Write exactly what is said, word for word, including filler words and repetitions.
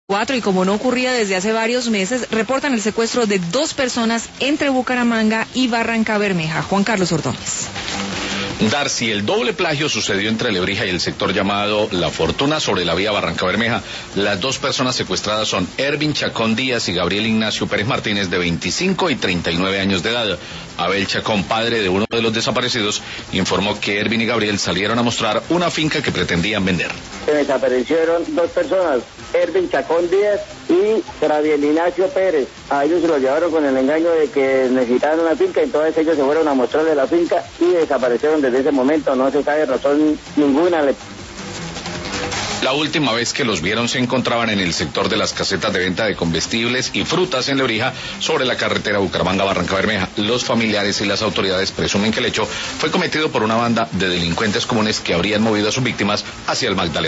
Cuatro, y como no ocurría desde hace varios meses, reportan el secuestro de dos personas entre Bucaramanga y Barrancabermeja. Juan Carlos Ordóñez. Darcy, el doble plagio sucedió entre Lebrija y el sector llamado La Fortuna sobre la vía Barrancabermeja. Las dos personas secuestradas son Ervin Chacón Díaz y Gabriel Ignacio Pérez Martínez, de veinticinco y treinta y nueve años de edad. Abel Chacón, padre de uno de los desaparecidos, informó que Ervin y Gabriel salieron a mostrar una finca que pretendían vender. Se desaparecieron dos personas, Ervin Chacón Díaz y Gabriel Ignacio Pérez. A ellos se los llevaron con el engaño de que necesitaban una finca, entonces ellos se fueron a mostrarle la finca y desaparecieron desde ese momento. No se sabe razón ninguna. La última vez que los vieron se encontraban en el sector de las casetas de venta de comestibles y frutas en Lebrija, sobre la carretera Bucaramanga-Barrancabermeja. Los familiares y las autoridades presumen que el hecho fue cometido por una banda de delincuentes comunes que habrían movido a sus víctimas hacia el Magdalena.